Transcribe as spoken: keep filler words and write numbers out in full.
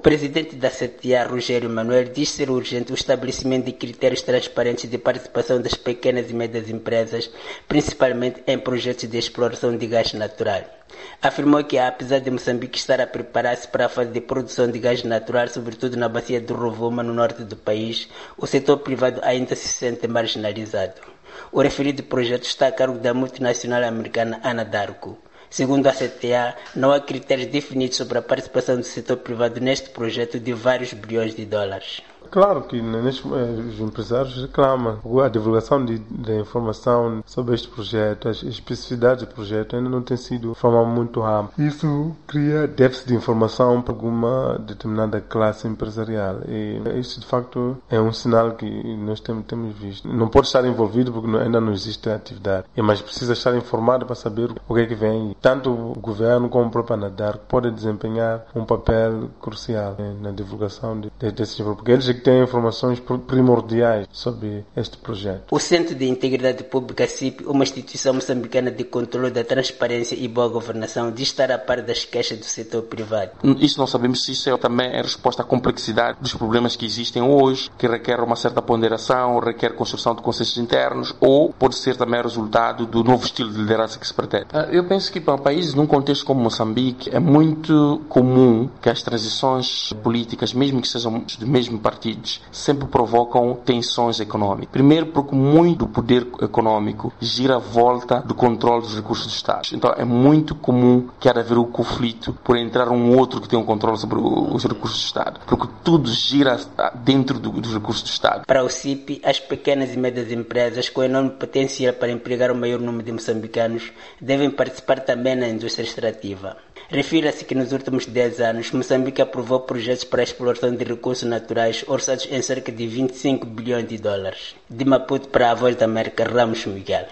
presidente da C T A, Rogério Manuel, diz ser urgente o estabelecimento de critérios transparentes de participação das pequenas e médias empresas, principalmente em projetos de exploração de gás natural. Afirmou que, apesar de Moçambique estar a preparar-se para a fase de produção de gás natural, sobretudo na bacia do Rovuma, no norte do país, o setor privado ainda se sente marginalizado. O referido projeto está a cargo da multinacional americana Anadarko. Segundo a C T A, não há critérios definidos sobre a participação do setor privado neste projeto de vários bilhões de dólares. Claro que neste, os empresários reclamam a divulgação de, de informação sobre este projeto, as especificidades do projeto ainda não tem sido de forma muito ampla. Isso cria déficit de informação para alguma determinada classe empresarial e isso de facto é um sinal que nós temos, temos visto. Não pode estar envolvido porque ainda não existe atividade, mas precisa estar informado para saber o que é que vem. Tanto o governo como o próprio Anadarko podem desempenhar um papel crucial na divulgação de, de, desses informações, porque eles tem informações primordiais sobre este projeto. O Centro de Integridade Pública, C I P, uma instituição moçambicana de controle da transparência e boa governação, diz estar a par das queixas do setor privado. Isso não sabemos se isso é, também é resposta à complexidade dos problemas que existem hoje, que requer uma certa ponderação, requer construção de consensos internos, ou pode ser também resultado do novo estilo de liderança que se pretende. Eu penso que para países num contexto como Moçambique é muito comum que as transições políticas, mesmo que sejam do mesmo partido, sempre provocam tensões económicas. Primeiro porque muito do poder económico gira à volta do controle dos recursos do Estado. Então é muito comum que haja haver um conflito por entrar um outro que tem um controle sobre os recursos do Estado. Porque tudo gira dentro do, dos recursos do Estado. Para o C I P, as pequenas e médias empresas com enorme potencial para empregar o maior número de moçambicanos devem participar também na indústria extrativa. Refira-se que nos últimos dez anos, Moçambique aprovou projetos para a exploração de recursos naturais orçados em cerca de vinte e cinco bilhões de dólares. De Maputo para a Voz da América, Ramos Miguel.